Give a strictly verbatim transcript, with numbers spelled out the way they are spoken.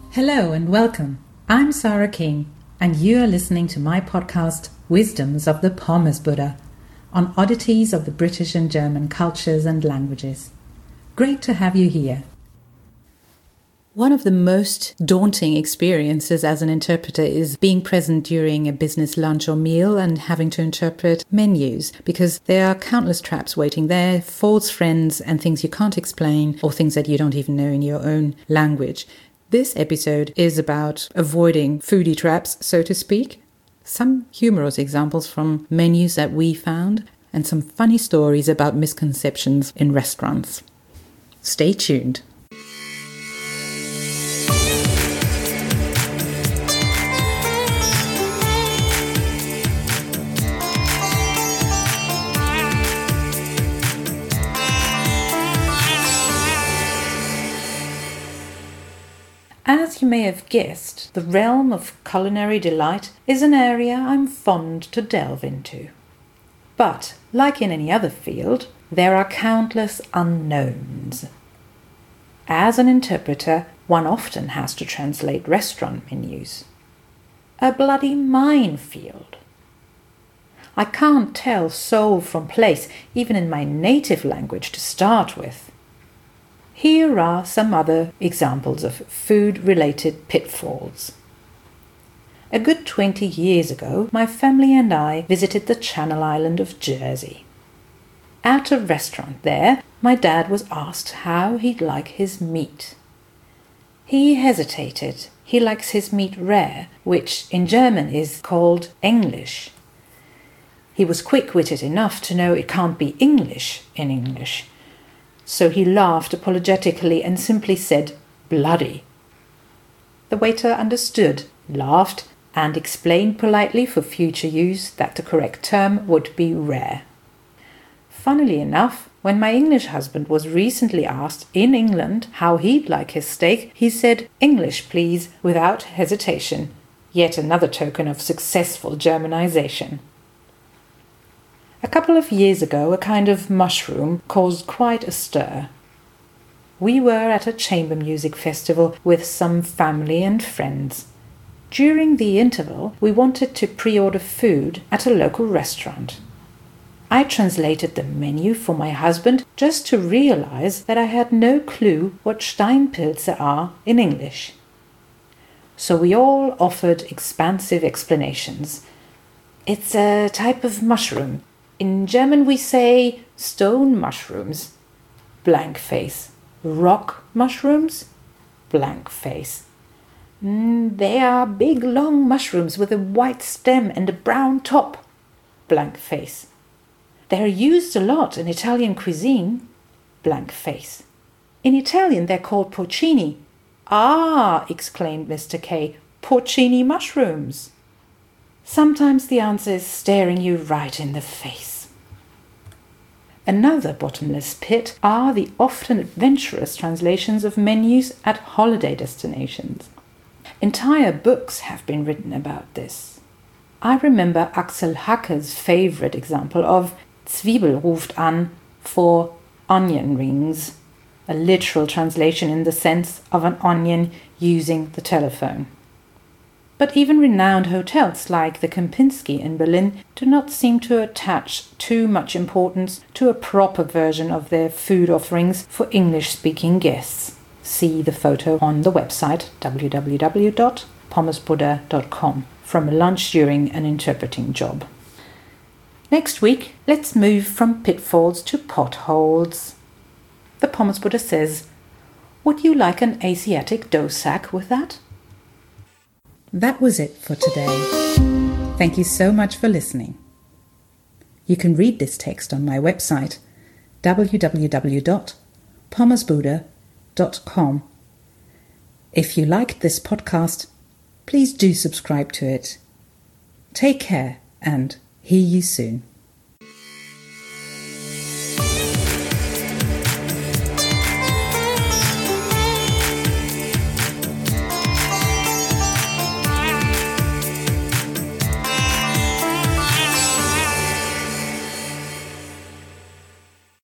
Hello and welcome. I'm Sarah King, and you are listening to my podcast, Wisdoms of the Pommes Buddha, on oddities of the British and German cultures and languages. Great to have you here. One of the most daunting experiences as an interpreter is being present during a business lunch or meal and having to interpret menus, because there are countless traps waiting there, false friends and things you can't explain or things that you don't even know in your own language. This episode is about avoiding foodie traps, so to speak, some humorous examples from menus that we found, and some funny stories about misconceptions in restaurants. Stay tuned. As you may have guessed, the realm of culinary delight is an area I'm fond to delve into. But, like in any other field, there are countless unknowns. As an interpreter, one often has to translate restaurant menus. A bloody minefield. I can't tell soul from place, even in my native language to start with. Here are some other examples of food-related pitfalls. A good twenty years ago, my family and I visited the Channel Island of Jersey. At a restaurant there, my dad was asked how he'd like his meat. He hesitated. He likes his meat rare, which in German is called English. He was quick-witted enough to know it can't be English in English. So he laughed apologetically and simply said, bloody. The waiter understood, laughed, and explained politely for future use that the correct term would be rare. Funnily enough, when my English husband was recently asked in England how he'd like his steak, he said, English please, without hesitation. Yet another token of successful Germanization. A couple of years ago, a kind of mushroom caused quite a stir. We were at a chamber music festival with some family and friends. During the interval, we wanted to pre-order food at a local restaurant. I translated the menu for my husband just to realize that I had no clue what Steinpilze are in English. So we all offered expansive explanations. It's a type of mushroom. In German we say stone mushrooms, blank face. Rock mushrooms, blank face. Mm, they are big long mushrooms with a white stem and a brown top, blank face. They are used a lot in Italian cuisine, blank face. In Italian they're called porcini. Ah, exclaimed Mister K, porcini mushrooms. Sometimes the answer is staring you right in the face. Another bottomless pit are the often adventurous translations of menus at holiday destinations. Entire books have been written about this. I remember Axel Hacker's favourite example of Zwiebel ruft an for onion rings, a literal translation in the sense of an onion using the telephone. But even renowned hotels like the Kempinski in Berlin do not seem to attach too much importance to a proper version of their food offerings for English-speaking guests. See the photo on the website w w w dot pommes buddha dot com from a lunch during an interpreting job. Next week, let's move from pitfalls to potholes. The Pommes Buddha says, would you like an Asiatic dough sack with that? That was it for today. Thank you so much for listening. You can read this text on my website w w w dot pommes buddha dot com. If you liked this podcast, please do subscribe to it. Take care and hear you soon.